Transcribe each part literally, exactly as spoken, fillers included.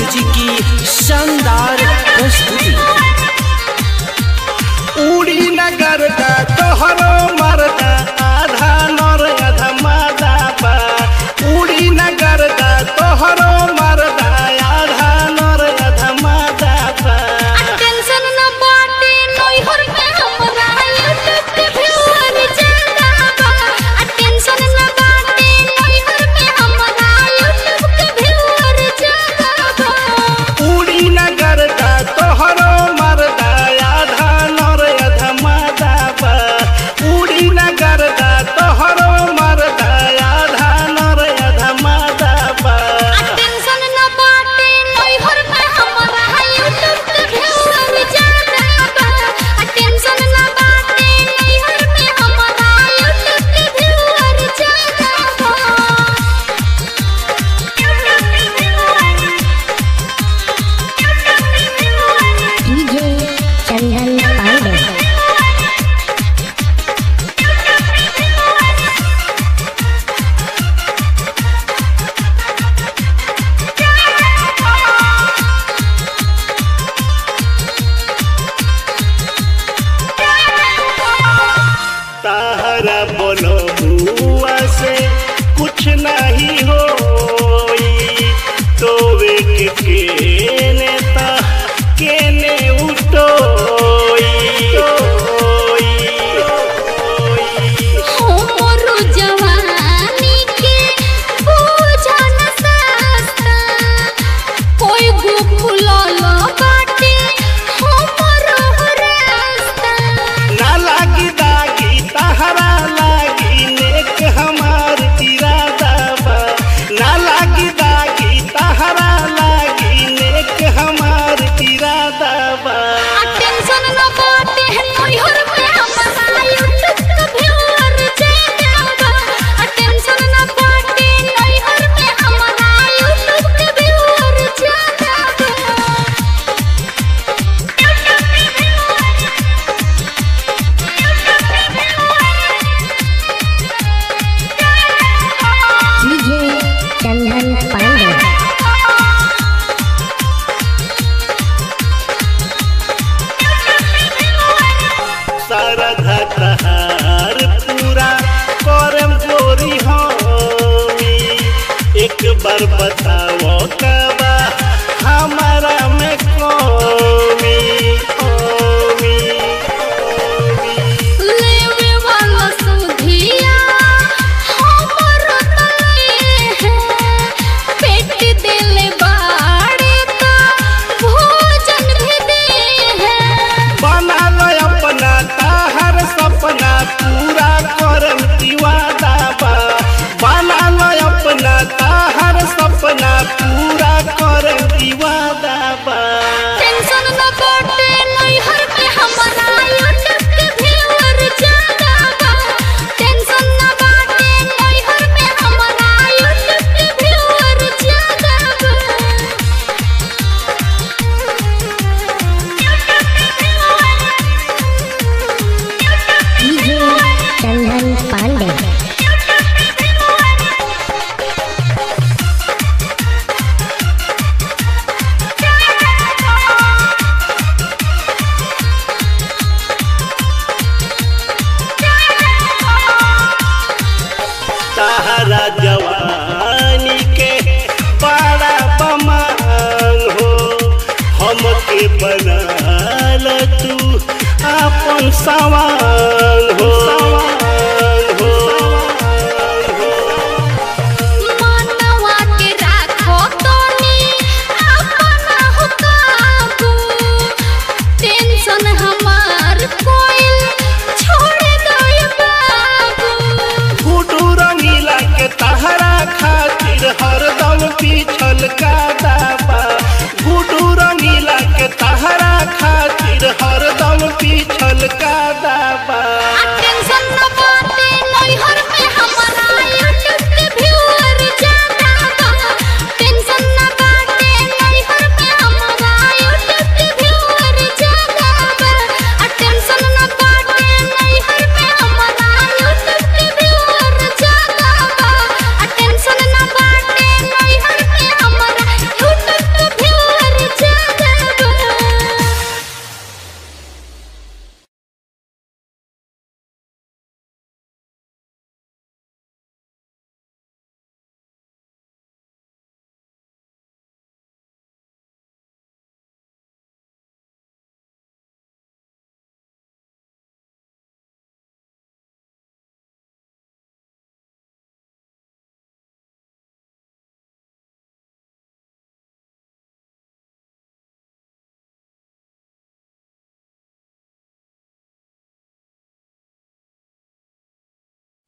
Music की शानदार प्रस्तुति। उड़ी नगर का तोहरो मरदा आधा नर आधा मादा बा। उड़ी नगर का तोहरो मरदा आधा नर आधा मादा बा। टेंशन न बाटे नोहर में हमरा यूट्यूब के व्यूअर ज्यादा बा। टेंशन न बाटे नोहर में हमरा यूट्यूब के व्यूअर ज्यादा बा। उड़ी नगर का तोहरो मरदा आधा नर आधा मादा बा। उड़ी नगर का तोहरो मरदा आधा नर आधा मादा बा। टेंशन न बाटे नोहर में हमरा यूट्यूब के व्यूअर ज्यादा बा। टेंशन न बाटे नोहर में हमरा यूट्यूब के व्यूअर ज्यादा बा। डीजे चंदन पांडे। ताहरा बोलो बुआ से कुछ नहीं होई। तोवे के केने ता केने उठोई। हमरो जवानी के पूजा न सस्ता। कोई गो फुलल बाटे हमरो रास्ता। ना लागी दागी ताहरा लागी नेक हमार इरादा बा। ना लागी दागी ताहरा लागी नेक हमार इरादा बा। टेंशन न बाटे नोहर में हमरा यूट्यूब के व्यूअर ज्यादा बा। टेंशन न बाटे नोहर में हमरा यूट्यूब के व्यूअर ज्यादा डीजे चंदन पांडे। सारा धतहार पूरा करम गोरी होमी। एक बार बताओ कबा हमारा में कमी कमी कमी। लेवे वाला सुधिया हमरो तले है। पेट देले बाड़े ता भोजन भी दे है। बना लो अपना ताहर सपना पूरा करम दीवादा बा। बना लो अपना ताहर सपना पूरा करम दीवादा बा। टेंशन न बाटे नोहर में हमरा यूट्यूब के व्यूअर ज्यादा बा। टेंशन न बाटे नोहर में हमरा यूट्यूब के व्यूअर ज्यादा बा। डीजे चंदन पांडे। ताहरा जवानी के बड़ा बमांग हो। हमके बनाल तू अपन सवांग हो। सवांग हो, सवांग हो। मनवा के राखो तोनी अपना हो काबू। टेंशन हमार कोई छोड़ दो बाबू। गुडू रंगीला के ताहरा खातिर हरदम पीछल का दाबा। गुडू रंगीला के ताहरा खातिर हरदम पीछल का दाबा। टेंशन न बाटे नोहर में हमरा यूट्यूब के व्यूअर ज्यादा बा। टेंशन न बाटे नोहर में हमरा यूट्यूब के व्यूअर ज्यादा बा। टेंशन न बाटे नोहर में हमरा यूट्यूब के व्यूअर ज्यादा बा। टेंशन न बाटे नोहर में हमरा यूट्यूब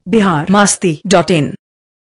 बिहार मस्ती डॉट इन।